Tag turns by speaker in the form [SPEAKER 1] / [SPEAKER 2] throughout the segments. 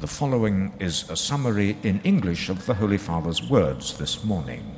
[SPEAKER 1] The following is a summary in English of the Holy Father's words this morning.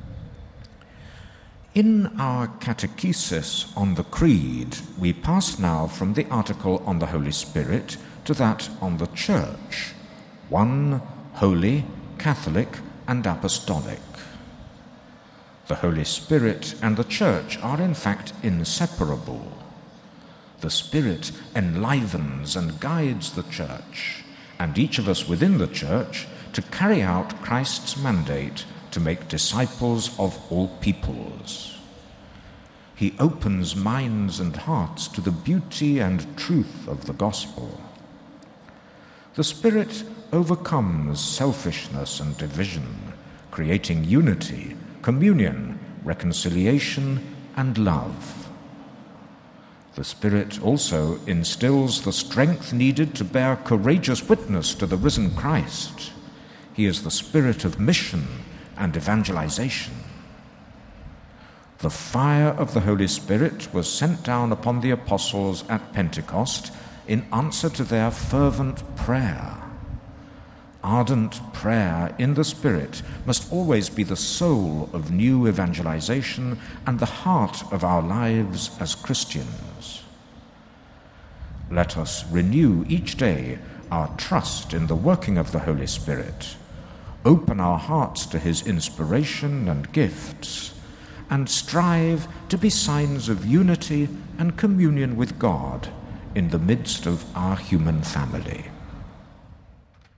[SPEAKER 1] In our catechesis on the Creed, we pass now from the article on the Holy Spirit to that on the Church, one, holy, Catholic, and apostolic. The Holy Spirit and the Church are in fact inseparable. The Spirit enlivens and guides the Church, and each of us within the Church, to carry out Christ's mandate to make disciples of all peoples. He opens minds and hearts to the beauty and truth of the gospel. The Spirit overcomes selfishness and division, creating unity, communion, reconciliation, and love. The Spirit also instills the strength needed to bear courageous witness to the risen Christ. He is the Spirit of mission and evangelization. The fire of the Holy Spirit was sent down upon the apostles at Pentecost in answer to their fervent prayer. Ardent prayer in the Spirit must always be the soul of new evangelization and the heart of our lives as Christians. Let us renew each day our trust in the working of the Holy Spirit, open our hearts to his inspiration and gifts, and strive to be signs of unity and communion with God in the midst of our human family.